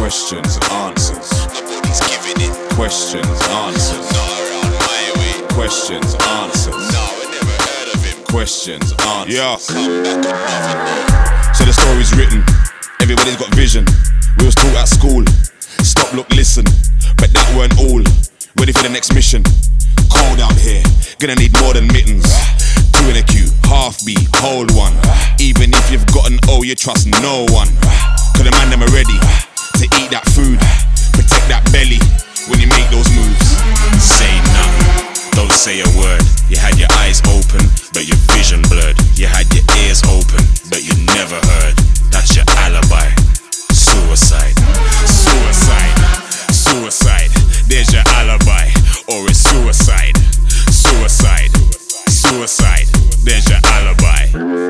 Questions, answers. Nobody's giving it. Questions, answers. Not around my way. Questions, answers. No, I never heard of him. Questions, answers. Come back another day. So the story's written. Everybody's got vision. We was taught at school. Stop, look, listen. But that weren't all. Ready for the next mission. Cold out here. Gonna need more than mittens. Two in a queue. Half beat. Hold one. Even if you've got an O, you trust no one. Cause the man them are ready to eat that food. Protect that belly when you make those moves. Say nothing, don't say a word. You had your eyes open, but your vision blurred. You had your ears open, but you never heard. That's your alibi. Suicide, suicide, suicide. There's your alibi, or it's suicide. Suicide, suicide. There's your alibi.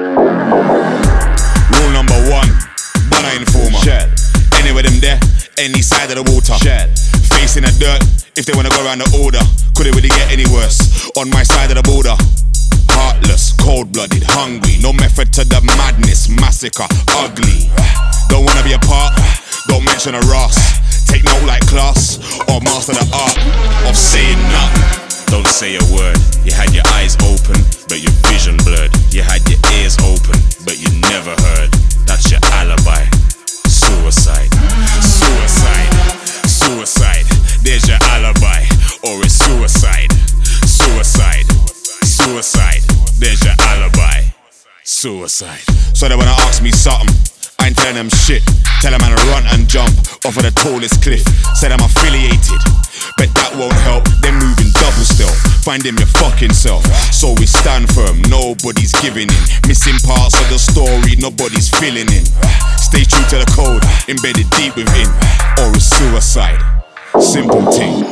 Rule number one, banana informer. Shell. Anywhere them there, any side of the water. Shell. Facing the dirt, if they wanna go around the order. Could it really get any worse? On my side of the border. Heartless, cold-blooded, hungry. No method to the madness, massacre, ugly. Don't wanna be a part, don't mention a Ross. Take note like class, or master the art of saying nothing. Don't say a word. You had your eyes open, but your vision blurred. You had your ears open, but you never heard. That's your alibi. Suicide, suicide, suicide. There's your alibi, or it's suicide. Suicide, suicide. There's your alibi. Suicide. So they wanna ask me something, I ain't telling them shit. Tell them man to run and jump off of the tallest cliff. Said I'm affiliated, but that won't help. They're moving double stealth, find them your fucking self. So we stand firm, nobody's giving in. Missing parts of the story, nobody's filling in. Stay true to the code, embedded deep within. Or it's suicide, simple thing.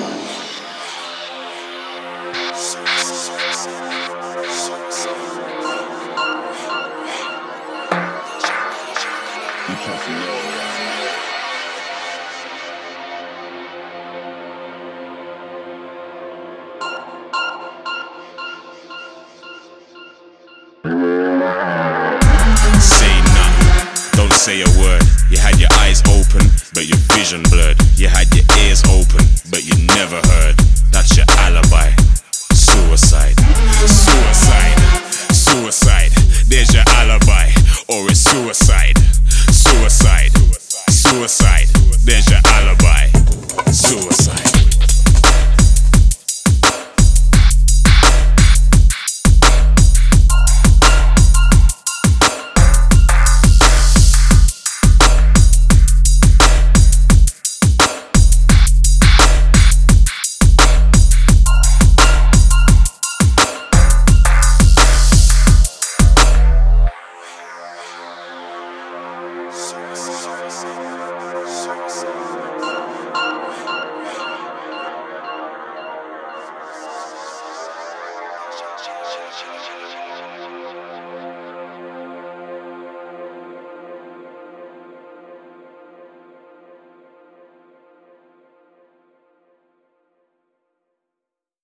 Say nothing, don't say a word. You had your eyes open, but your vision blurred. You had your ears open, but you never heard. That's your alibi. Suicide, suicide, suicide. There's your alibi, or it's suicide. Suicide, suicide. There's your alibi. Suicide. Suicide.